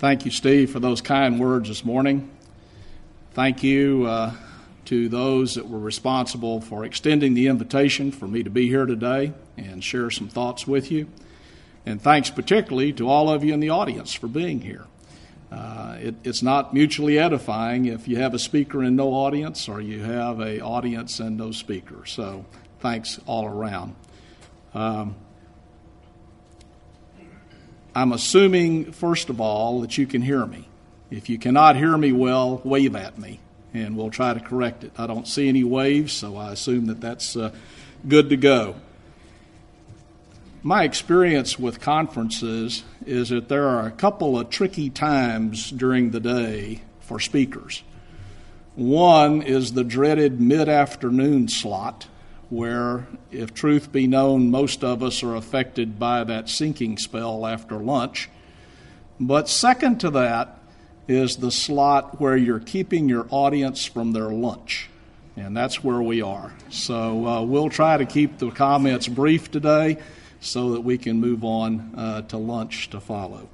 Thank you, Steve, for those kind words this morning. Thank you to those that were responsible for extending the invitation for me to be here today and share some thoughts with you. And thanks particularly to all of you in the audience for being here. It's not mutually edifying if you have a speaker and no audience, or you have an audience and no speaker. So thanks all around. I'm assuming, first of all, that you can hear me. If you cannot hear me well, wave at me, and we'll try to correct it. I don't see any waves, so I assume that that's good to go. My experience with conferences is that there are a couple of tricky times during the day for speakers. One is the dreaded mid-afternoon slot, where, if truth be known, most of us are affected by that sinking spell after lunch. But second to that is the slot where you're keeping your audience from their lunch, and that's where we are. So we'll try to keep the comments brief today so that we can move on to lunch to follow.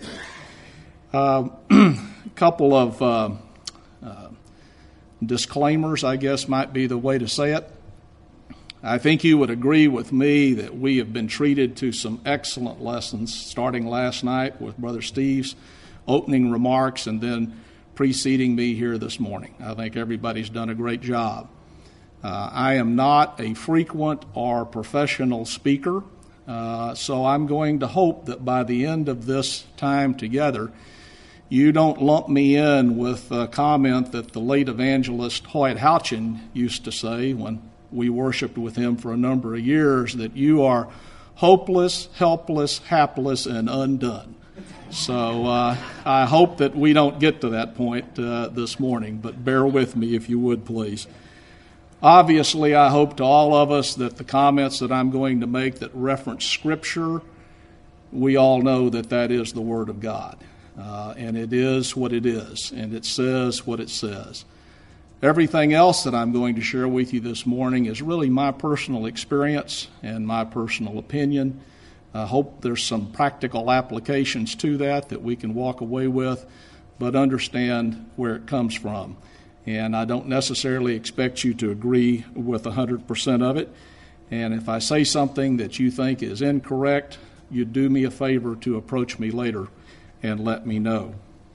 A couple of disclaimers, I guess, might be the way to say it. I think you would agree with me that we have been treated to some excellent lessons, starting last night with Brother Steve's opening remarks and then preceding me here this morning. I think everybody's done a great job. I am not a frequent or professional speaker, so I'm going to hope that by the end of this time together, you don't lump me in with a comment that the late evangelist Hoyt Houchin used to say when we worshiped with him for a number of years, that you are hopeless, helpless, hapless, and undone. So I hope that we don't get to that point this morning, but bear with me if you would, please. Obviously, I hope to all of us that the comments that I'm going to make that reference Scripture, we all know that that is the Word of God. And it is what it is, and it says what it says. Everything else that I'm going to share with you this morning is really my personal experience and my personal opinion. I hope there's some practical applications to that we can walk away with, but understand where it comes from. And I don't necessarily expect you to agree with 100% of it. And if I say something that you think is incorrect, you'd do me a favor to approach me later and let me know.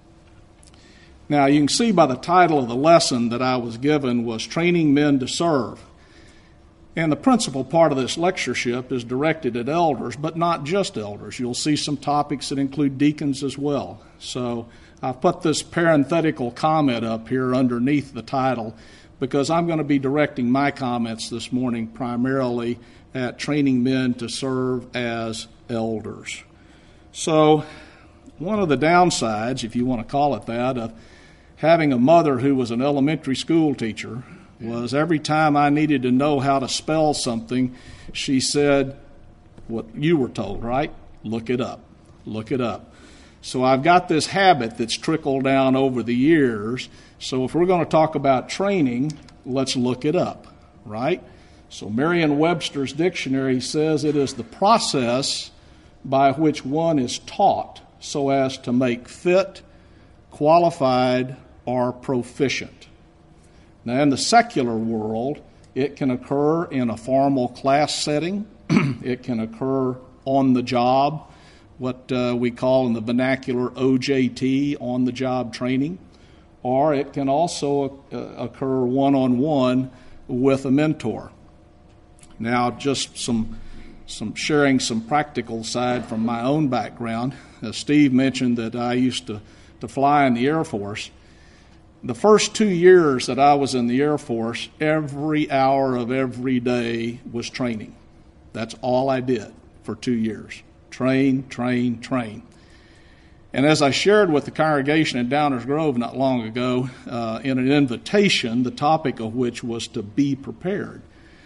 Now, you can see by the title of the lesson that I was given was Training Men to Serve. And the principal part of this lectureship is directed at elders, but not just elders. You'll see some topics that include deacons as well. So I've put this parenthetical comment up here underneath the title because I'm going to be directing my comments this morning primarily at training men to serve as elders. So one of the downsides, if you want to call it that, of having a mother who was an elementary school teacher was every time I needed to know how to spell something, she said what you were told, right? Look it up. Look it up. So I've got this habit that's trickled down over the years. So if we're going to talk about training, let's look it up, right? So Merriam-Webster's dictionary says it is the process by which one is taught so as to make fit, qualified, or proficient. Now, in the secular world, it can occur in a formal class setting. It can occur on the job, what we call in the vernacular OJT, on-the-job training. Or it can also occur one-on-one with a mentor. Now, just some sharing some practical side from my own background. Steve mentioned that I used to fly in the Air Force. The first 2 years that I was in the Air Force, every hour of every day was training. That's all I did for 2 years. Train, train, train. And as I shared with the congregation in Downers Grove not long ago, in an invitation, the topic of which was to be prepared.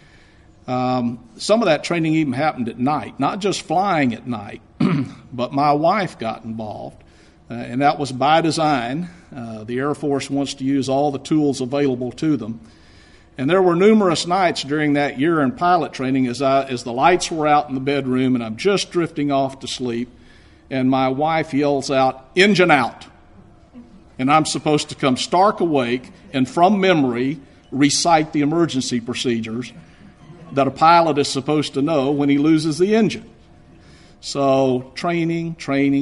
Some of that training even happened at night, not just flying at night, but my wife got involved. And that was by design. The Air Force wants to use all the tools available to them. And there were numerous nights during that year in pilot training as the lights were out in the bedroom and I'm just drifting off to sleep, and my wife yells out, "Engine out." And I'm supposed to come stark awake and from memory recite the emergency procedures that a pilot is supposed to know when he loses the engine. So training.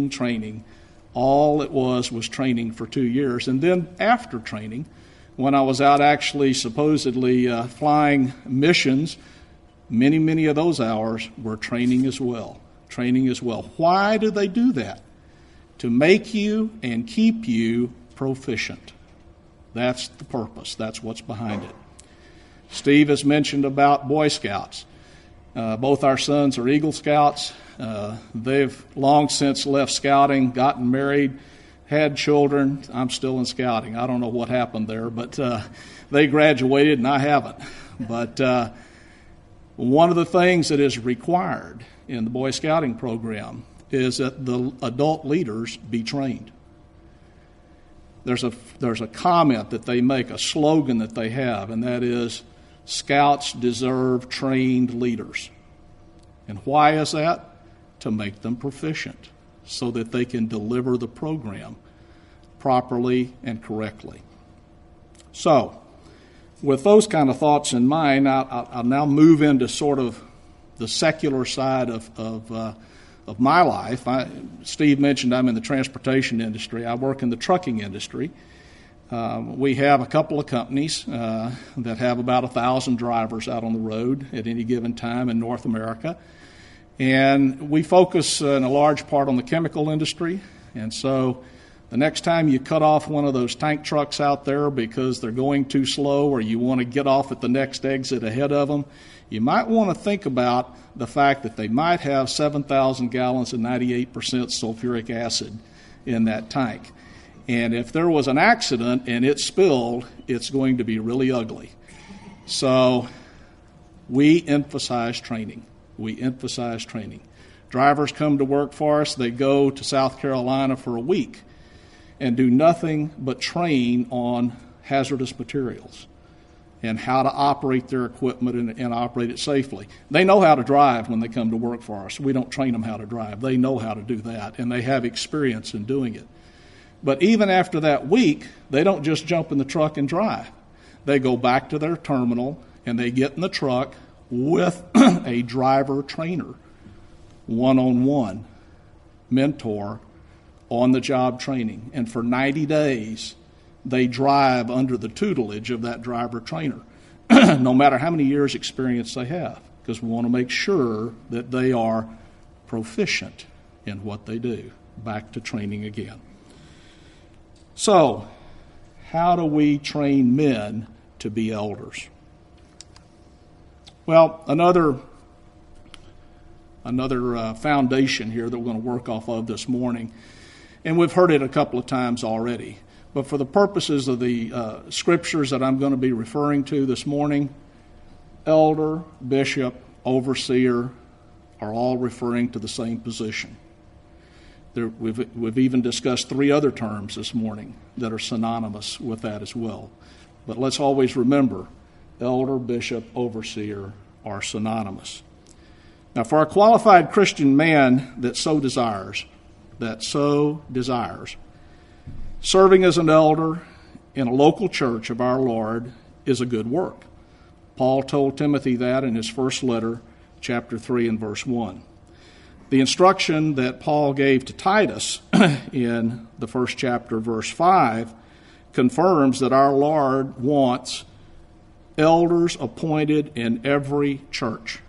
All it was training for 2 years. And then after training, when I was out actually supposedly flying missions, many of those hours were training as well. Why do they do that? To make you and keep you proficient. That's the purpose. That's what's behind it. Steve has mentioned about Boy Scouts. Both our sons are Eagle Scouts. They've long since left scouting, gotten married, had children. I'm still in scouting. I don't know what happened there, but they graduated and I haven't. But one of the things that is required in the Boy Scouting program is that the adult leaders be trained. There's a comment that they make, a slogan that they have, and that is, Scouts deserve trained leaders. And why is that? To make them proficient so that they can deliver the program properly and correctly. So, with those kind of thoughts in mind, I'll now move into sort of the secular side of my life. Steve mentioned I'm in the transportation industry. I work in the trucking industry. We have a couple of companies that have about 1,000 drivers out on the road at any given time in North America. And we focus in a large part on the chemical industry. And so the next time you cut off one of those tank trucks out there because they're going too slow or you want to get off at the next exit ahead of them, you might want to think about the fact that they might have 7,000 gallons of 98% sulfuric acid in that tank. And if there was an accident and it spilled, it's going to be really ugly. So we emphasize training. Drivers come to work for us. They go to South Carolina for a week and do nothing but train on hazardous materials and how to operate their equipment and operate it safely. They know how to drive when they come to work for us. We don't train them how to drive. They know how to do that, and they have experience in doing it. But even after that week, they don't just jump in the truck and drive. They go back to their terminal, and they get in the truck with a driver trainer, one-on-one, mentor, on-the-job training. And for 90 days, they drive under the tutelage of that driver trainer, no matter how many years' experience they have, because we want to make sure that they are proficient in what they do. Back to training again. So, how do we train men to be elders? Well, another foundation here that we're going to work off of this morning, and we've heard it a couple of times already, but for the purposes of the scriptures that I'm going to be referring to this morning, elder, bishop, overseer are all referring to the same position. We've even discussed 3 other terms this morning that are synonymous with that as well. But let's always remember, elder, bishop, overseer are synonymous. Now, for a qualified Christian man that so desires, serving as an elder in a local church of our Lord is a good work. Paul told Timothy that in his first letter, chapter 3 and verse 1. The instruction that Paul gave to Titus in the first chapter, verse 5, confirms that our Lord wants elders appointed in every church.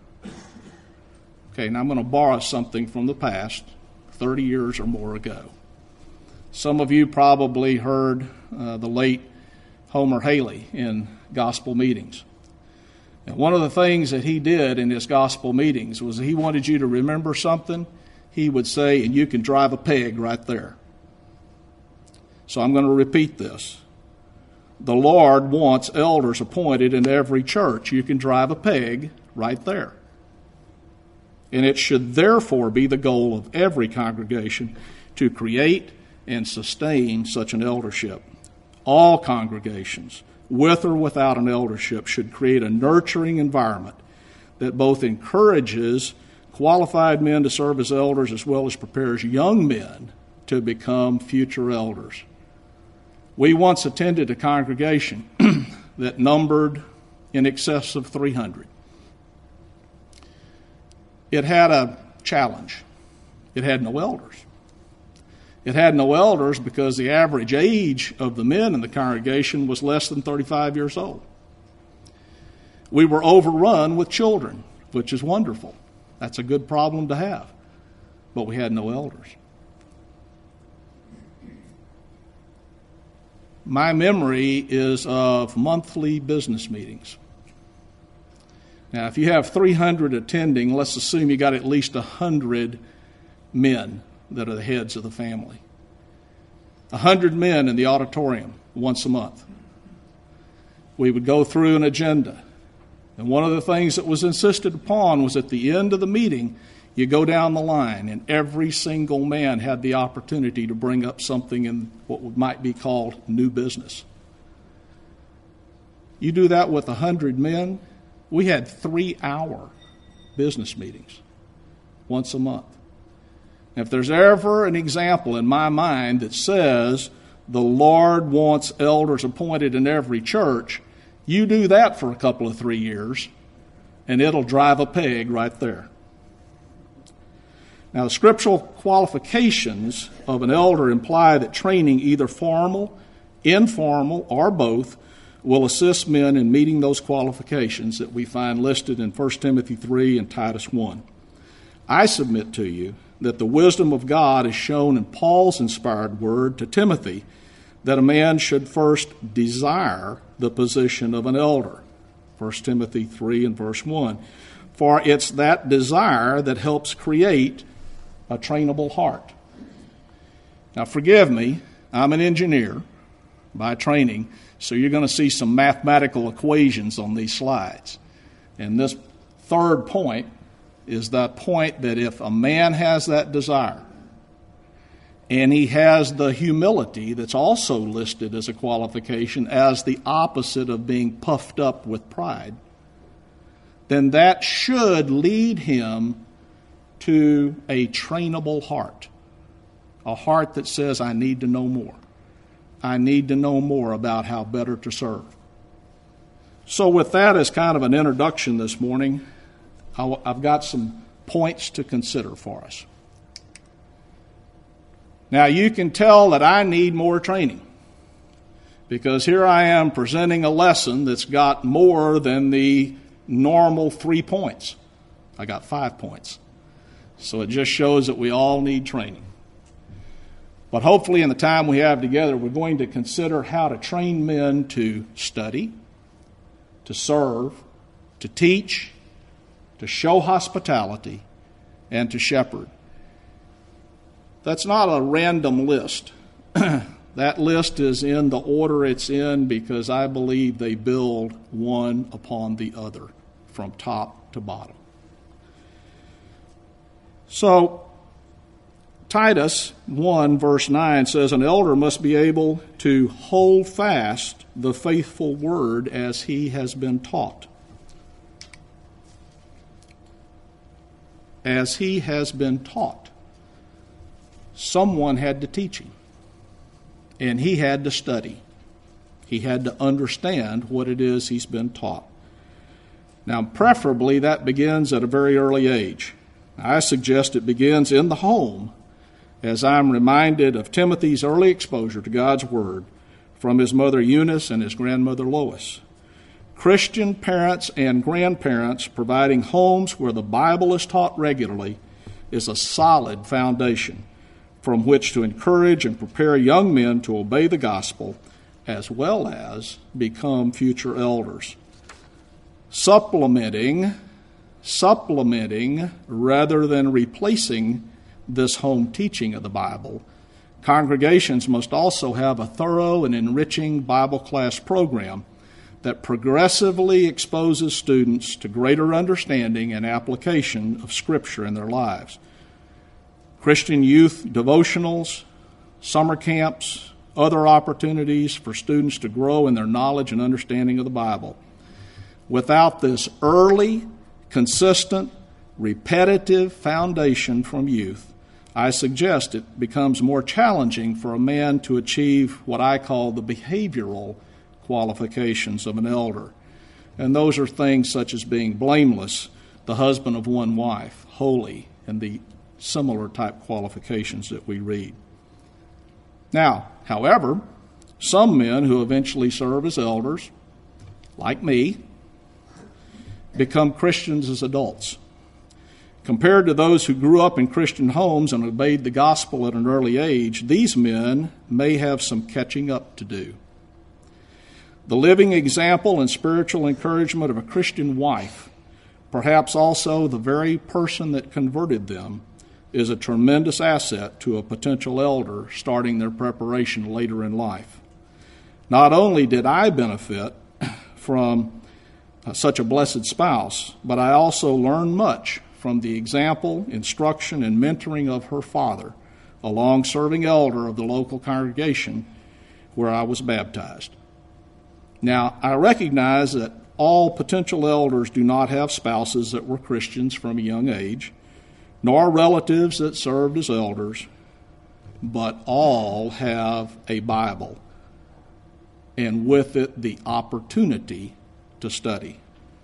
Okay, now I'm going to borrow something from the past, 30 years or more ago. Some of you probably heard the late Homer Haley in gospel meetings. And one of the things that he did in his gospel meetings was he wanted you to remember something. He would say, and you can drive a peg right there. So I'm going to repeat this. The Lord wants elders appointed in every church. You can drive a peg right there. And it should therefore be the goal of every congregation to create and sustain such an eldership. All congregations, with or without an eldership, should create a nurturing environment that both encourages qualified men to serve as elders as well as prepares young men to become future elders. We once attended a congregation that numbered in excess of 300. It had a challenge. It had no elders. It had no elders because the average age of the men in the congregation was less than 35 years old. We were overrun with children, which is wonderful. That's a good problem to have. But we had no elders. My memory is of monthly business meetings. Now, if you have 300 attending, let's assume you got at least 100 men that are the heads of the family. 100 men in the auditorium once a month. We would go through an agenda. And one of the things that was insisted upon was at the end of the meeting, you go down the line, and every single man had the opportunity to bring up something in what might be called new business. You do that with 100 men, we had 3-hour business meetings once a month. If there's ever an example in my mind that says the Lord wants elders appointed in every church, you do that for a couple of 3 years, and it'll drive a peg right there. Now, the scriptural qualifications of an elder imply that training, either formal, informal, or both, will assist men in meeting those qualifications that we find listed in 1 Timothy 3 and Titus 1. I submit to you that the wisdom of God is shown in Paul's inspired word to Timothy that a man should first desire the position of an elder. 1 Timothy 3 and verse 1. For it's that desire that helps create a trainable heart. Now, forgive me, I'm an engineer by training, so you're going to see some mathematical equations on these slides. And this third point is that point that if a man has that desire, and he has the humility that's also listed as a qualification as the opposite of being puffed up with pride, then that should lead him to a trainable heart, a heart that says, I need to know more. I need to know more about how better to serve. So with that as kind of an introduction this morning, I've got some points to consider for us. Now, you can tell that I need more training because here I am presenting a lesson that's got more than the normal 3 points. I got 5 points. So it just shows that we all need training. But hopefully in the time we have together, we're going to consider how to train men to study, to serve, to teach, to show hospitality, and to shepherd. That's not a random list. That list is in the order it's in because I believe they build one upon the other from top to bottom. So, Titus 1 verse 9 says, an elder must be able to hold fast the faithful word as he has been taught. As he has been taught. Someone had to teach him. And he had to study. He had to understand what it is he's been taught. Now, preferably that begins at a very early age. I suggest it begins in the home, as I'm reminded of Timothy's early exposure to God's Word from his mother Eunice and his grandmother Lois. Christian parents and grandparents providing homes where the Bible is taught regularly is a solid foundation from which to encourage and prepare young men to obey the gospel as well as become future elders. Supplementing rather than replacing this home teaching of the Bible, congregations must also have a thorough and enriching Bible class program that progressively exposes students to greater understanding and application of Scripture in their lives. Christian youth devotionals, summer camps, other opportunities for students to grow in their knowledge and understanding of the Bible. Without this early, consistent, repetitive foundation from youth, I suggest it becomes more challenging for a man to achieve what I call the behavioral qualifications of an elder. And those are things such as being blameless, the husband of one wife, holy, and the similar type qualifications that we read. Now, however, some men who eventually serve as elders, like me, become Christians as adults. Compared to those who grew up in Christian homes and obeyed the gospel at an early age, these men may have some catching up to do. The living example and spiritual encouragement of a Christian wife, perhaps also the very person that converted them, is a tremendous asset to a potential elder starting their preparation later in life. Not only did I benefit from such a blessed spouse, but I also learned much from the example, instruction, and mentoring of her father, a long-serving elder of the local congregation where I was baptized. Now, I recognize that all potential elders do not have spouses that were Christians from a young age, nor relatives that served as elders, but all have a Bible, and with it the opportunity to study.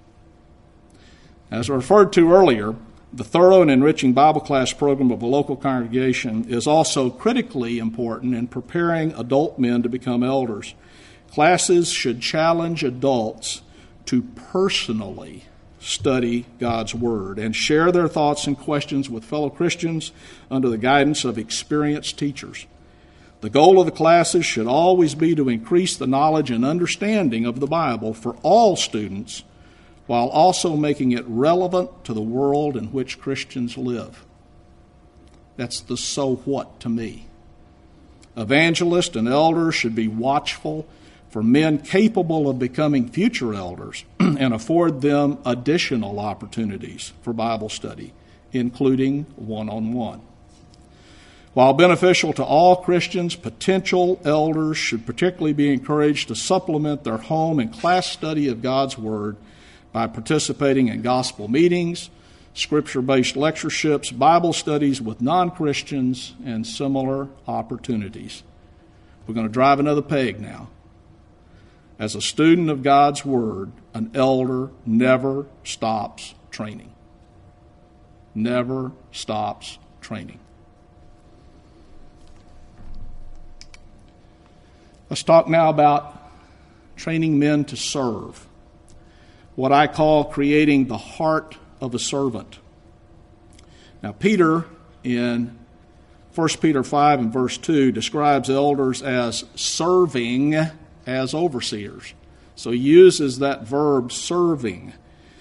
As referred to earlier, the thorough and enriching Bible class program of a local congregation is also critically important in preparing adult men to become elders. Classes should challenge adults to personally study God's Word and share their thoughts and questions with fellow Christians under the guidance of experienced teachers. The goal of the classes should always be to increase the knowledge and understanding of the Bible for all students, while also making it relevant to the world in which Christians live. That's the so what to me. Evangelists and elders should be watchful for men capable of becoming future elders and afford them additional opportunities for Bible study, including one-on-one. While beneficial to all Christians, potential elders should particularly be encouraged to supplement their home and class study of God's Word by participating in gospel meetings, scripture-based lectureships, Bible studies with non-Christians, and similar opportunities. We're going to drive another peg now. As a student of God's Word, an elder never stops training. Never stops training. Let's talk now about training men to serve, what I call creating the heart of a servant. Now, Peter, in 1 Peter 5 and verse 2, describes elders as serving as overseers. So he uses that verb, serving.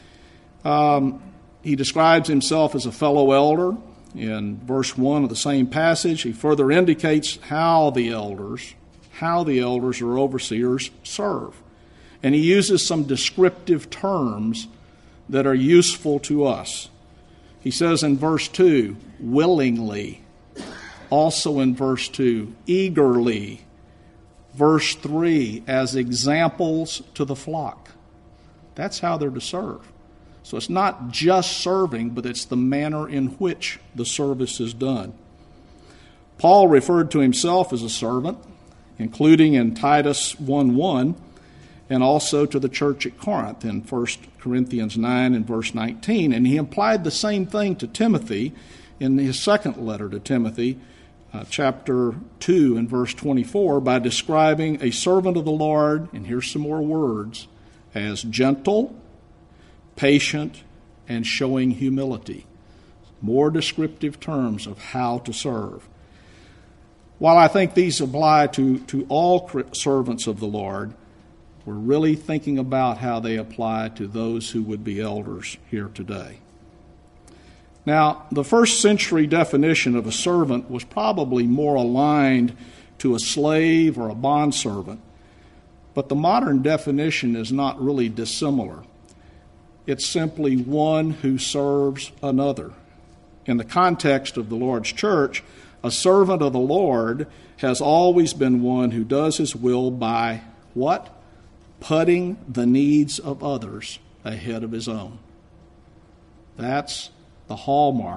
He describes himself as a fellow elder. In verse 1 of the same passage, he further indicates how the elders or overseers serve. And he uses some descriptive terms that are useful to us. He says in verse 2, willingly. Also in verse 2, eagerly. Verse 3, as examples to the flock. That's how they're to serve. So it's not just serving, but it's the manner in which the service is done. Paul referred to himself as a servant, including in Titus 1:1, and also to the church at Corinth in 1 Corinthians 9 and verse 19. And he implied the same thing to Timothy in his second letter to Timothy, chapter 2 and verse 24, by describing a servant of the Lord, and here's some more words, as gentle, patient, and showing humility. More descriptive terms of how to serve. While I think these apply to all servants of the Lord, we're really thinking about how they apply to those who would be elders here today. Now, the first century definition of a servant was probably more aligned to a slave or a bondservant, but the modern definition is not really dissimilar. It's simply one who serves another. In the context of the Lord's church, a servant of the Lord has always been one who does his will by what? Putting the needs of others ahead of his own. That's the hallmark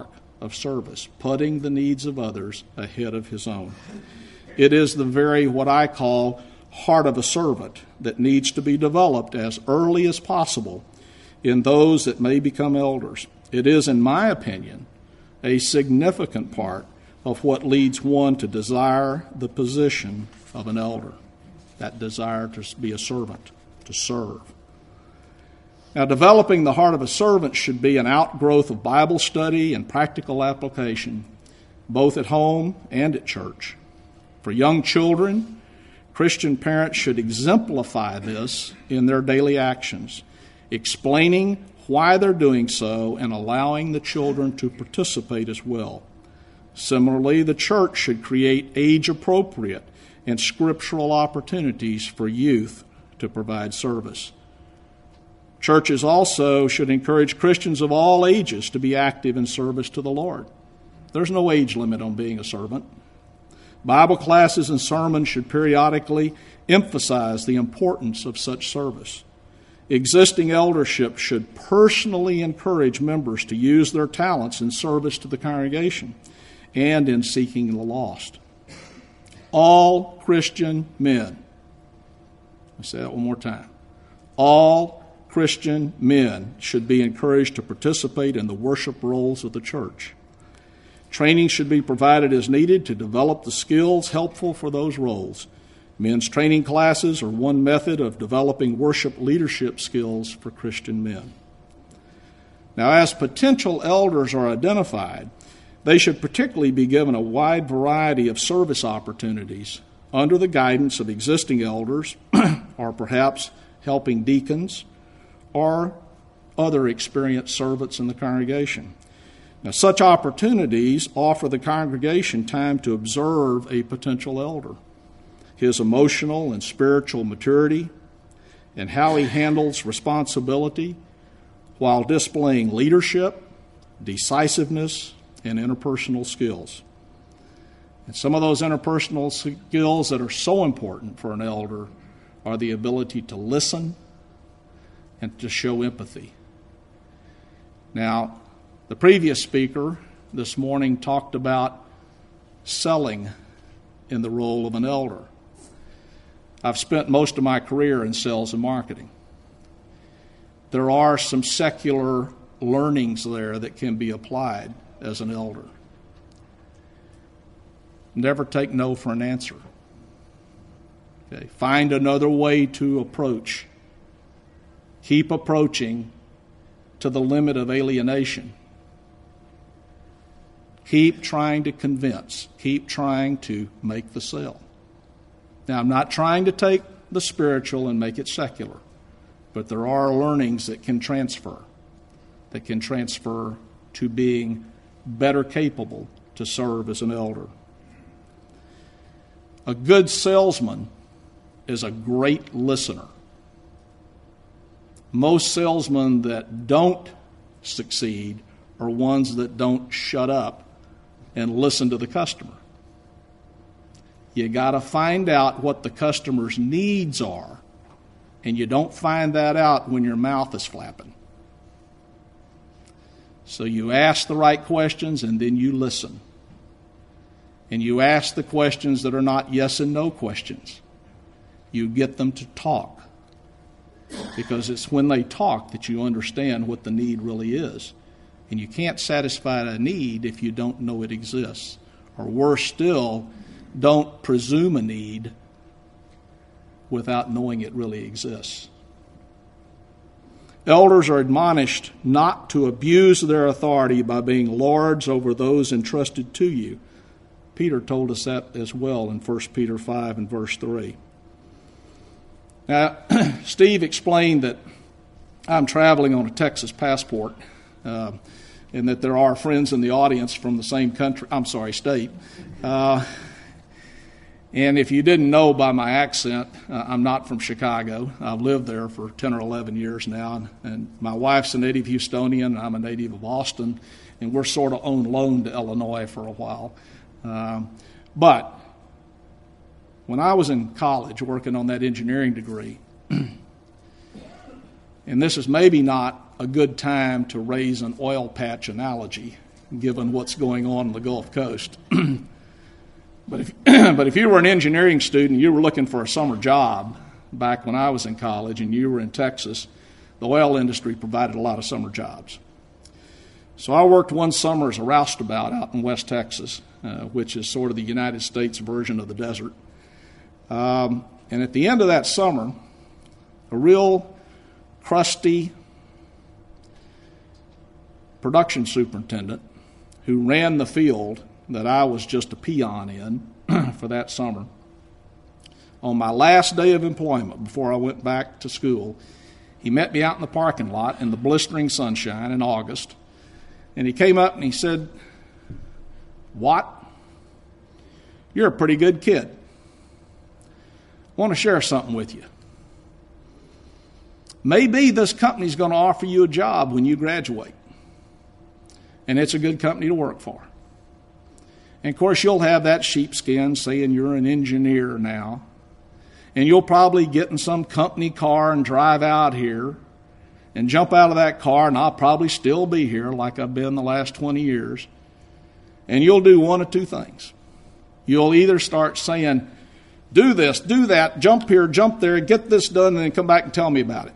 of service, putting the needs of others ahead of his own. It is the very, what I call, heart of a servant that needs to be developed as early as possible in those that may become elders. It is, in my opinion, a significant part of what leads one to desire the position of an elder, that desire to be a servant, to serve. Now, developing the heart of a servant should be an outgrowth of Bible study and practical application, both at home and at church. For young children, Christian parents should exemplify this in their daily actions, explaining why they're doing so and allowing the children to participate as well. Similarly, the church should create age-appropriate and scriptural opportunities for youth to provide service. Churches also should encourage Christians of all ages to be active in service to the Lord. There's no age limit on being a servant. Bible classes and sermons should periodically emphasize the importance of such service. Existing eldership should personally encourage members to use their talents in service to the congregation and in seeking the lost. All Christian men, I'll say that one more time, all Christian men should be encouraged to participate in the worship roles of the church. Training should be provided as needed to develop the skills helpful for those roles. Men's training classes are one method of developing worship leadership skills for Christian men. Now, as potential elders are identified, they should particularly be given a wide variety of service opportunities under the guidance of existing elders or perhaps helping deacons or other experienced servants in the congregation. Now, such opportunities offer the congregation time to observe a potential elder, his emotional and spiritual maturity, and how he handles responsibility while displaying leadership, decisiveness, and interpersonal skills. And some of those interpersonal skills that are so important for an elder are the ability to listen and to show empathy. Now, the previous speaker this morning talked about selling in the role of an elder. I've spent most of my career in sales and marketing. There are some secular learnings there that can be applied as an elder. Never take no for an answer. Okay. Find another way to approach. Keep approaching to the limit of alienation. Keep trying to convince. Keep trying to make the sale. Now, I'm not trying to take the spiritual and make it secular, but there are learnings that can transfer to being better capable to serve as an elder. A good salesman is a great listener. Most salesmen that don't succeed are ones that don't shut up and listen to the customer. You got to find out what the customer's needs are, and you don't find that out when your mouth is flapping. So you ask the right questions, and then you listen. And you ask the questions that are not yes and no questions. You get them to talk, because it's when they talk that you understand what the need really is. And you can't satisfy a need if you don't know it exists. Or worse still, don't presume a need without knowing it really exists. Elders are admonished not to abuse their authority by being lords over those entrusted to you. Peter told us that as well in 1 Peter 5 and verse 3. Now, Steve explained that I'm traveling on a Texas passport, and that there are friends in the audience from the same state. And if you didn't know by my accent, I'm not from Chicago. I've lived there for 10 or 11 years now, and my wife's a native Houstonian, and I'm a native of Austin, and we're sort of on loan to Illinois for a while. But when I was in college working on that engineering degree, and this is maybe not a good time to raise an oil patch analogy, given what's going on the Gulf Coast. But if you were an engineering student, you were looking for a summer job back when I was in college, and you were in Texas, the oil industry provided a lot of summer jobs. So I worked one summer as a roustabout out in West Texas, which is sort of the United States version of the desert. And at the end of that summer, a real crusty production superintendent who ran the field that I was just a peon in for that summer, on my last day of employment before I went back to school, he met me out in the parking lot in the blistering sunshine in August, and he came up and he said, "Watt, you're a pretty good kid. I want to share something with you. Maybe this company's going to offer you a job when you graduate, and it's a good company to work for. And, of course, you'll have that sheepskin saying you're an engineer now, and you'll probably get in some company car and drive out here and jump out of that car, and I'll probably still be here like I've been the last 20 years, and you'll do one of two things. You'll either start saying, do this, do that, jump here, jump there, get this done, and then come back and tell me about it.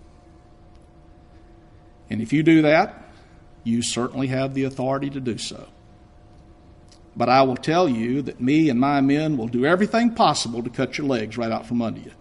And if you do that, you certainly have the authority to do so. But I will tell you that me and my men will do everything possible to cut your legs right out from under you.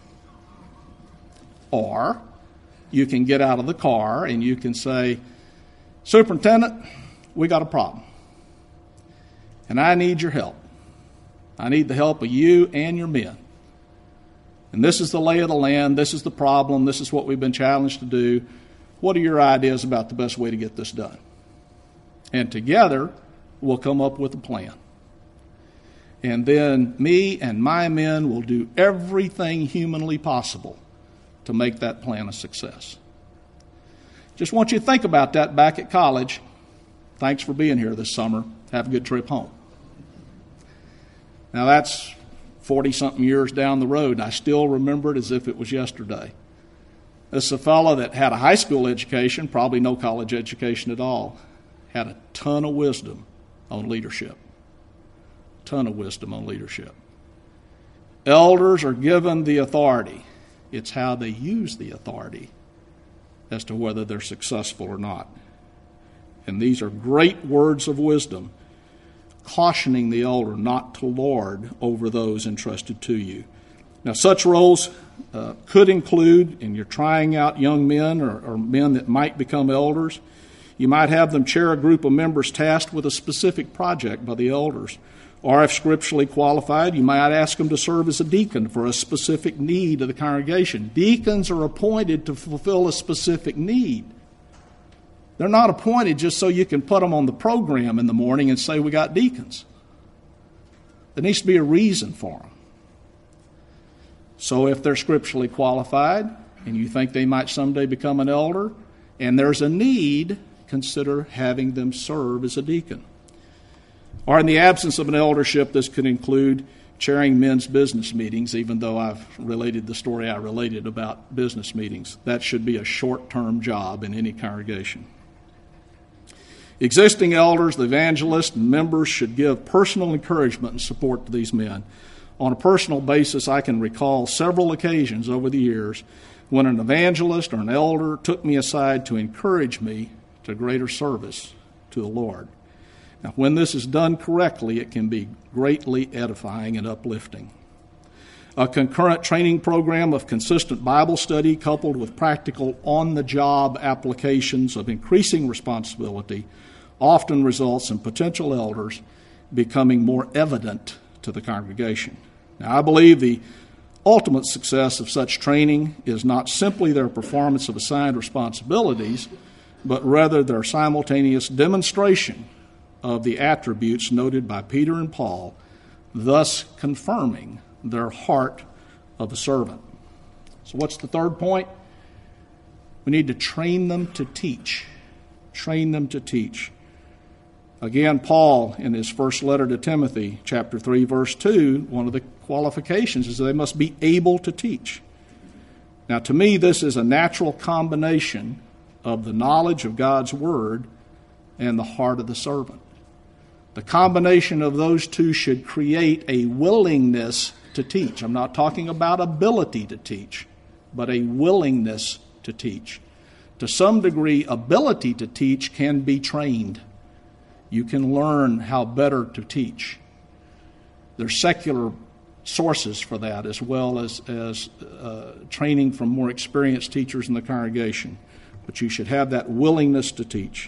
Or you can get out of the car and you can say, Superintendent, we got a problem. And I need your help. I need the help of you and your men. And this is the lay of the land. This is the problem. This is what we've been challenged to do. What are your ideas about the best way to get this done? And together, we'll come up with a plan. And then me and my men will do everything humanly possible to make that plan a success. Just want you to think about that back at college. Thanks for being here this summer. Have a good trip home. Now that's 40-something years down the road, and I still remember it as if it was yesterday. This is a fellow that had a high school education, probably no college education at all, had a ton of wisdom on leadership. Ton of wisdom on leadership. Elders are given the authority. It's how they use the authority as to whether they're successful or not. And these are great words of wisdom, cautioning the elder not to lord over those entrusted to you. Now, such roles could include, and you're trying out young men or men that might become elders, you might have them chair a group of members tasked with a specific project by the elders. Or if scripturally qualified, you might ask them to serve as a deacon for a specific need of the congregation. Deacons are appointed to fulfill a specific need. They're not appointed just so you can put them on the program in the morning and say, we got deacons. There needs to be a reason for them. So if they're scripturally qualified and you think they might someday become an elder and there's a need, consider having them serve as a deacon. Or in the absence of an eldership, this could include chairing men's business meetings, even though I've related the story I related about business meetings. That should be a short-term job in any congregation. Existing elders, the evangelists, and members should give personal encouragement and support to these men. On a personal basis, I can recall several occasions over the years when an evangelist or an elder took me aside to encourage me to greater service to the Lord. Now, when this is done correctly, it can be greatly edifying and uplifting. A concurrent training program of consistent Bible study coupled with practical on-the-job applications of increasing responsibility often results in potential elders becoming more evident to the congregation. Now, I believe the ultimate success of such training is not simply their performance of assigned responsibilities, but rather their simultaneous demonstration of the attributes noted by Peter and Paul, thus confirming their heart of a servant. So what's the third point? We need to train them to teach. Train them to teach. Again, Paul, in his first letter to Timothy, chapter 3, verse 2, one of the qualifications is that they must be able to teach. Now, to me, this is a natural combination of the knowledge of God's Word and the heart of the servant. The combination of those two should create a willingness to teach. I'm not talking about ability to teach, but a willingness to teach. To some degree, ability to teach can be trained. You can learn how better to teach. There's secular sources for that, as well as training from more experienced teachers in the congregation. But you should have that willingness to teach.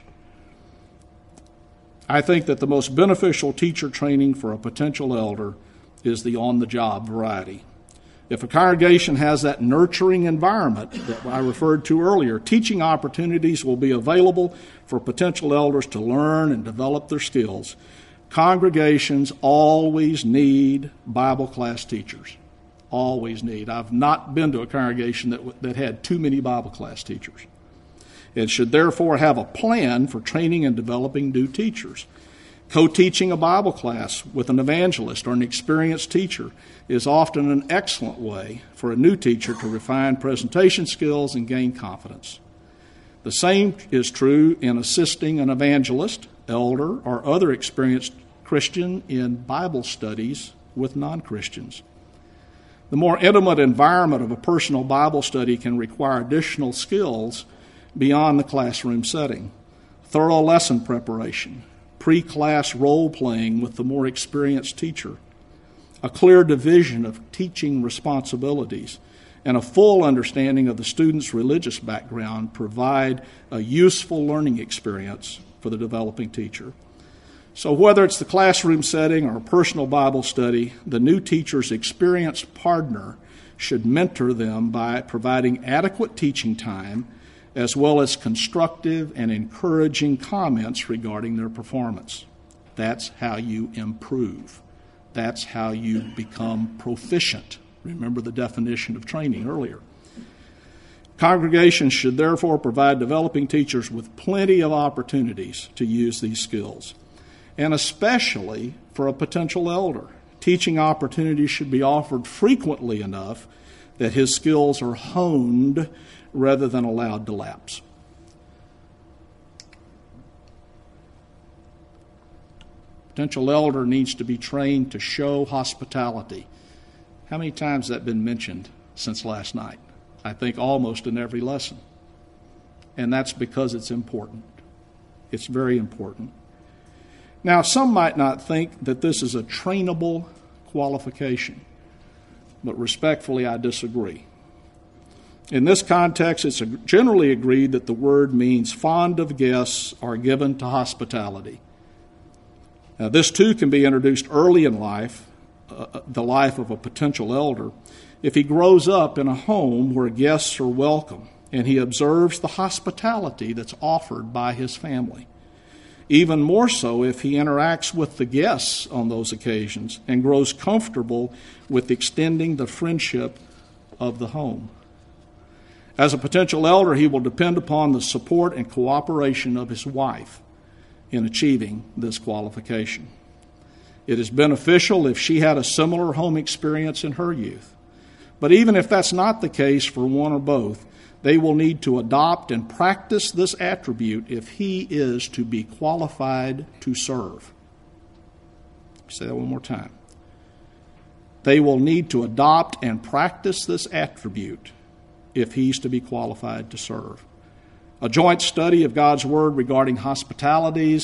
I think that the most beneficial teacher training for a potential elder is the on-the-job variety. If a congregation has that nurturing environment that I referred to earlier, teaching opportunities will be available for potential elders to learn and develop their skills. Congregations always need Bible class teachers. Always need. I've not been to a congregation that had too many Bible class teachers. It should therefore have a plan for training and developing new teachers. Co-teaching a Bible class with an evangelist or an experienced teacher is often an excellent way for a new teacher to refine presentation skills and gain confidence. The same is true in assisting an evangelist, elder, or other experienced Christian in Bible studies with non-Christians. The more intimate environment of a personal Bible study can require additional skills beyond the classroom setting. Thorough lesson preparation, pre-class role-playing with the more experienced teacher, a clear division of teaching responsibilities, and a full understanding of the student's religious background provide a useful learning experience for the developing teacher. So whether it's the classroom setting or a personal Bible study, the new teacher's experienced partner should mentor them by providing adequate teaching time as well as constructive and encouraging comments regarding their performance. That's how you improve. That's how you become proficient. Remember the definition of training earlier. Congregations should therefore provide developing teachers with plenty of opportunities to use these skills. And especially for a potential elder, teaching opportunities should be offered frequently enough that his skills are honed rather than allowed to lapse. Potential elder needs to be trained to show hospitality. How many times has that been mentioned since last night? I think almost in every lesson. And that's because it's important. It's very important. Now, some might not think that this is a trainable qualification, but respectfully, I disagree. In this context, it's generally agreed that the word means fond of guests or given to hospitality. Now, this too can be introduced early in life, the life of a potential elder, if he grows up in a home where guests are welcome and he observes the hospitality that's offered by his family. Even more so if he interacts with the guests on those occasions and grows comfortable with extending the friendship of the home. As a potential elder, he will depend upon the support and cooperation of his wife in achieving this qualification. It is beneficial if she had a similar home experience in her youth. But even if that's not the case for one or both, they will need to adopt and practice this attribute if he is to be qualified to serve. Say that one more time. They will need to adopt and practice this attribute if he's to be qualified to serve. A joint study of God's Word regarding hospitality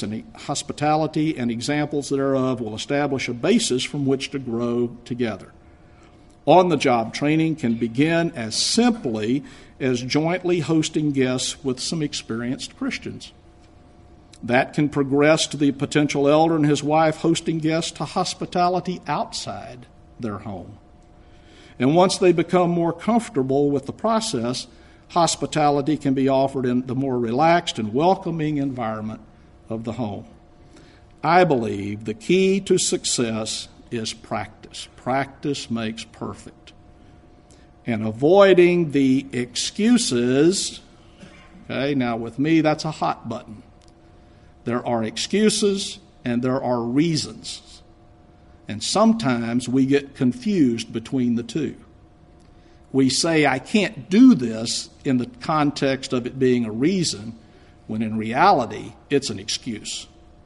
and examples thereof will establish a basis from which to grow together. On-the-job training can begin as simply as jointly hosting guests with some experienced Christians. That can progress to the potential elder and his wife hosting guests to hospitality outside their home. And once they become more comfortable with the process, hospitality can be offered in the more relaxed and welcoming environment of the home. I believe the key to success is practice. Practice makes perfect. And avoiding the excuses, okay, now with me that's a hot button. There are excuses and there are reasons. And sometimes we get confused between the two. We say, I can't do this in the context of it being a reason, when in reality it's an excuse.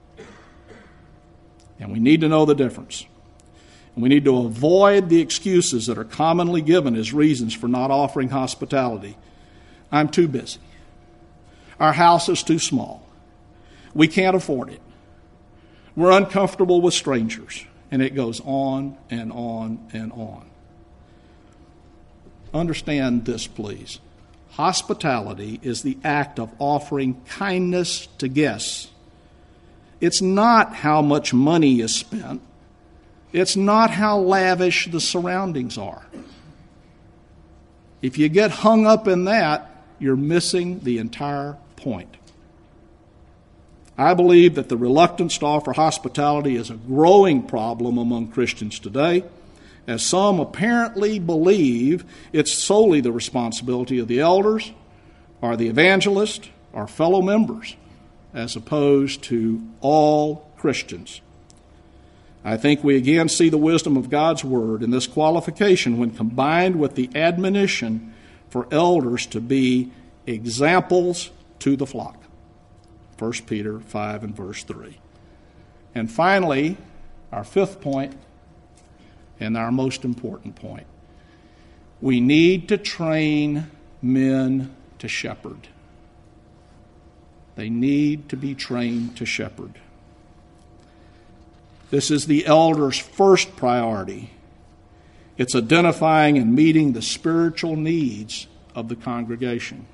And we need to know the difference. And we need to avoid the excuses that are commonly given as reasons for not offering hospitality. I'm too busy. Our house is too small. We can't afford it. We're uncomfortable with strangers. And it goes on and on and on. Understand this, please. Hospitality is the act of offering kindness to guests. It's not how much money is spent. It's not how lavish the surroundings are. If you get hung up in that, you're missing the entire point. I believe that the reluctance to offer hospitality is a growing problem among Christians today, as some apparently believe it's solely the responsibility of the elders or the evangelist or fellow members, as opposed to all Christians. I think we again see the wisdom of God's word in this qualification when combined with the admonition for elders to be examples to the flock. 1 Peter 5 and verse 3. And finally, our fifth point, and our most important point. We need to train men to shepherd. They need to be trained to shepherd. This is the elders' first priority. It's identifying and meeting the spiritual needs of the congregation.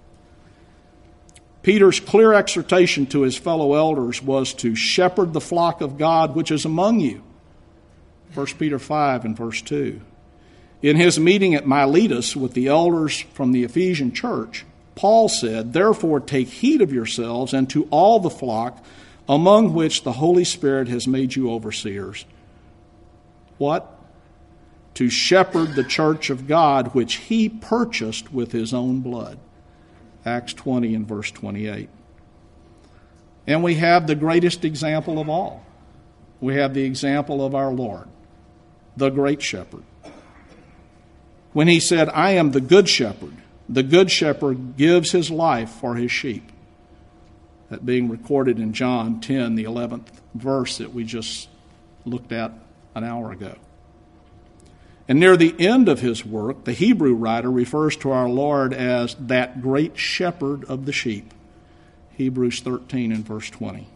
Peter's clear exhortation to his fellow elders was to shepherd the flock of God which is among you. 1 Peter 5 and verse 2. In his meeting at Miletus with the elders from the Ephesian church, Paul said, "Therefore take heed of yourselves and to all the flock among which the Holy Spirit has made you overseers." What? To shepherd the church of God which he purchased with his own blood. Acts 20 and verse 28. And we have the greatest example of all. We have the example of our Lord, the great shepherd. When he said, "I am the good shepherd gives his life for his sheep." That being recorded in John 10, the 11th verse that we just looked at an hour ago. And near the end of his work, the Hebrew writer refers to our Lord as that great shepherd of the sheep. Hebrews 13 and verse 20.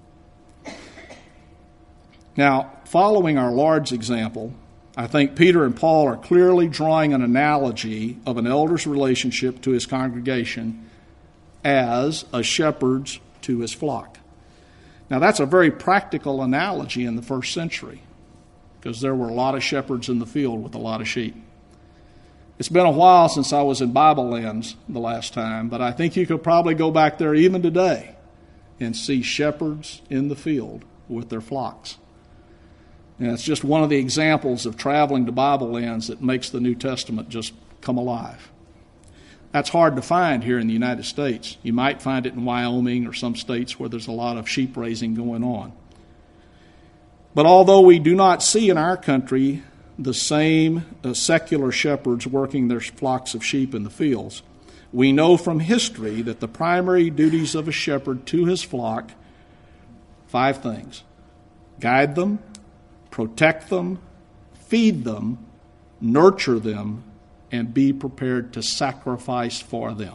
Now, following our Lord's example, I think Peter and Paul are clearly drawing an analogy of an elder's relationship to his congregation as a shepherd's to his flock. Now, that's a very practical analogy in the first century, because there were a lot of shepherds in the field with a lot of sheep. It's been a while since I was in Bible Lands the last time, but I think you could probably go back there even today and see shepherds in the field with their flocks. And it's just one of the examples of traveling to Bible Lands that makes the New Testament just come alive. That's hard to find here in the United States. You might find it in Wyoming or some states where there's a lot of sheep raising going on. But although we do not see in our country the same secular shepherds working their flocks of sheep in the fields, we know from history that the primary duties of a shepherd to his flock, 5 things: guide them, protect them, feed them, nurture them, and be prepared to sacrifice for them.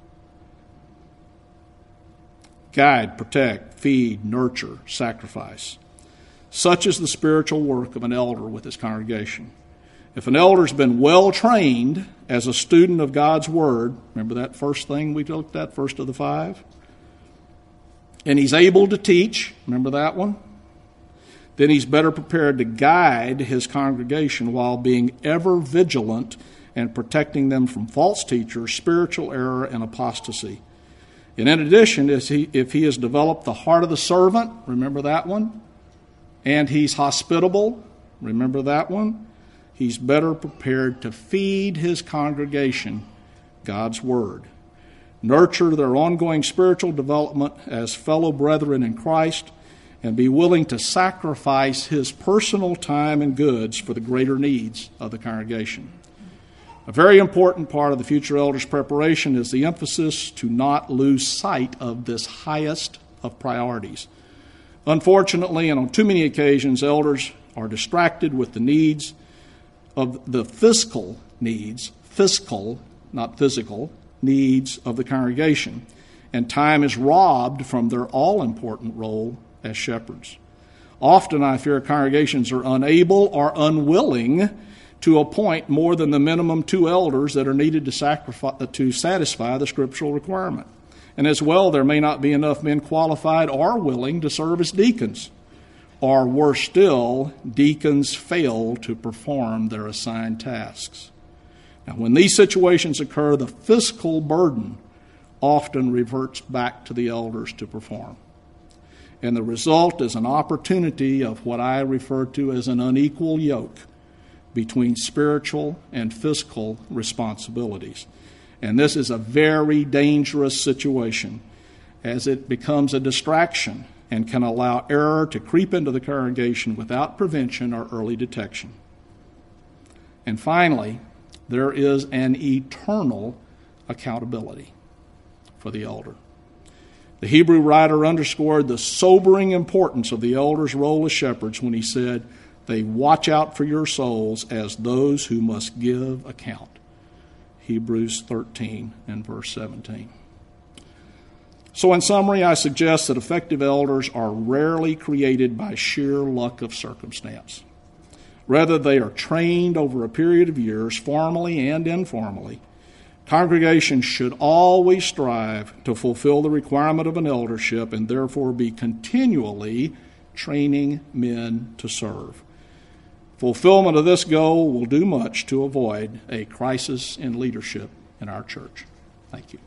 Guide, protect, feed, nurture, sacrifice. Such is the spiritual work of an elder with his congregation. If an elder's been well trained as a student of God's Word, remember that first thing we looked at, first of the 5? And he's able to teach, remember that one? Then he's better prepared to guide his congregation while being ever vigilant and protecting them from false teachers, spiritual error, and apostasy. And in addition, if he has developed the heart of the servant, remember that one? And he's hospitable, remember that one? He's better prepared to feed his congregation God's Word, nurture their ongoing spiritual development as fellow brethren in Christ, and be willing to sacrifice his personal time and goods for the greater needs of the congregation. A very important part of the future elders' preparation is the emphasis to not lose sight of this highest of priorities. Unfortunately, and on too many occasions, elders are distracted with the needs of the fiscal, not physical, needs of the congregation, and time is robbed from their all-important role as shepherds. Often, I fear, congregations are unable or unwilling to appoint more than the minimum 2 elders that are needed to satisfy the scriptural requirement. And as well, there may not be enough men qualified or willing to serve as deacons. Or worse still, deacons fail to perform their assigned tasks. Now, when these situations occur, the fiscal burden often reverts back to the elders to perform. And the result is an opportunity of what I refer to as an unequal yoke between spiritual and fiscal responsibilities. And this is a very dangerous situation, as it becomes a distraction and can allow error to creep into the congregation without prevention or early detection. And finally, there is an eternal accountability for the elder. The Hebrew writer underscored the sobering importance of the elder's role as shepherds when he said, "They watch out for your souls as those who must give account." Hebrews 13 and verse 17. So in summary, I suggest that effective elders are rarely created by sheer luck of circumstance. Rather, they are trained over a period of years, formally and informally. Congregations should always strive to fulfill the requirement of an eldership and therefore be continually training men to serve. Fulfillment of this goal will do much to avoid a crisis in leadership in our church. Thank you.